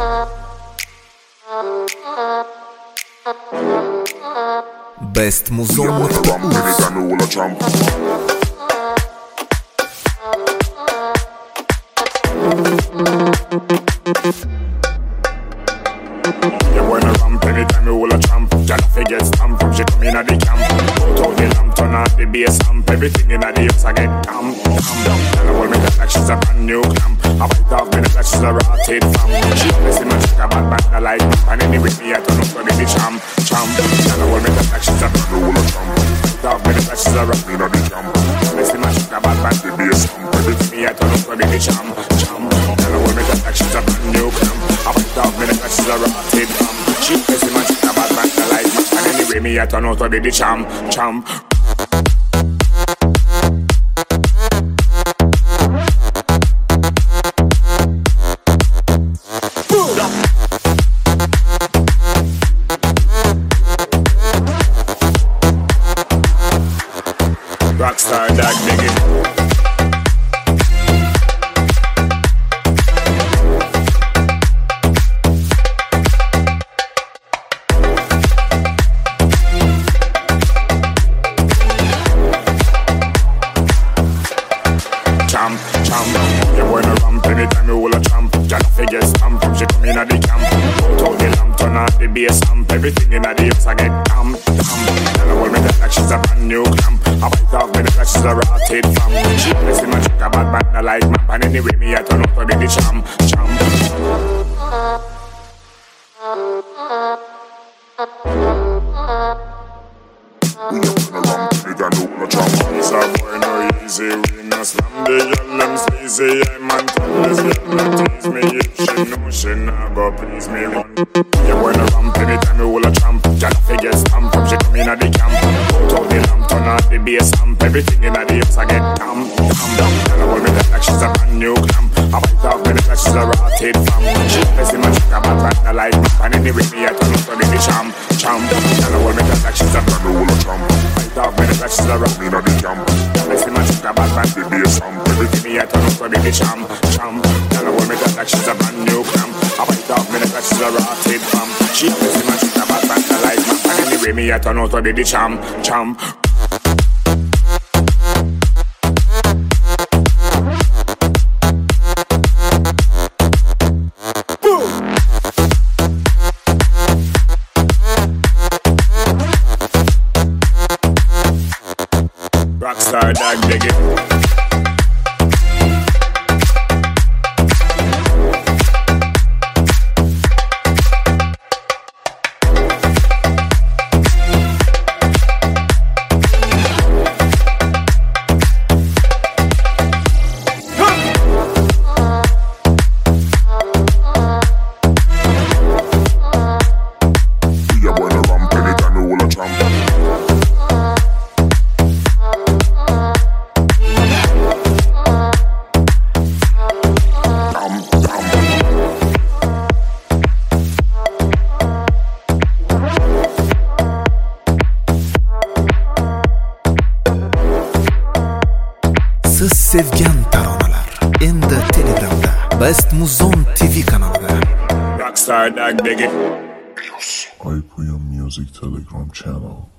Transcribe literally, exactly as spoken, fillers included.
Best Muzon You wanna ramp anytime you will a champ. Jana forget stamp from she come in at the camp. Put out the lamp, turn on the bass amp. Everything in at the house I get camp, camp down. Jana will make it like she's a brand new clamp. I bite off me like she's a rotted fam. She blessing my chick a bad man I like me. And anyway me I turn up to the champ, champ. Jana will make it like she's a brand new champ. Bite off me like she's a rotted in the champ. Blessing my chick a bad man the bass amp. Everything me I turn up to the champ, champ. Jana will make it like she's a brand new clamp. I bite off me like she's a rotted fam. She blessing my chick a bad man I like me. And anyway me I turn out to be the champ, champ. Rockstar Dag Biggie. Champ, champ, you wanna ramp anytime you will a champ. Jana forget stamp from she come in at the camp. Put out the lamp, turn on the bass amp. Everything in at the house I get camp, camp. Jana will make it like she's a brand new clamp. I bite off me like she's a rotted fam. She blessing my chick a bad man I like map. And anyway me I turn up to be the champ, champ. We up in a ramp, nigga know no champ. It's a boy no easy, we no slam the girl them sleazy. I man tell this girl no tease me. If she know she nah go please me one. You wanna ramp anytime you will a champ. Jana forget stamp from she come in at the camp. Put out the lamp, turn on the bass amp. Everything in at the house I get camp, camp down. Jana will make it like she's a brand new clamp. I bite off me like she's a rotted fam. She blessing my chick a bad man I like map. And anyway me I turn up to be the champ, champ. Jana will make it like she's a brand new champ. Bite off me like she's a rotted in the camp. Blessing my chick a bad man the bass amp. Everything me I turn up to be the champ, champ. Jana will make it like she's a brand new clamp. I bite off me like she's a rotted fam. She blessing my chick a bad man I like map. And anyway me I turn out to be the champ, champ. Rockstar Dag Biggie. Sevgan taronalar endi Telegramda Best Muzon T V kanalida. Rockstar Dag Biggie. I P M Music Telegram channel.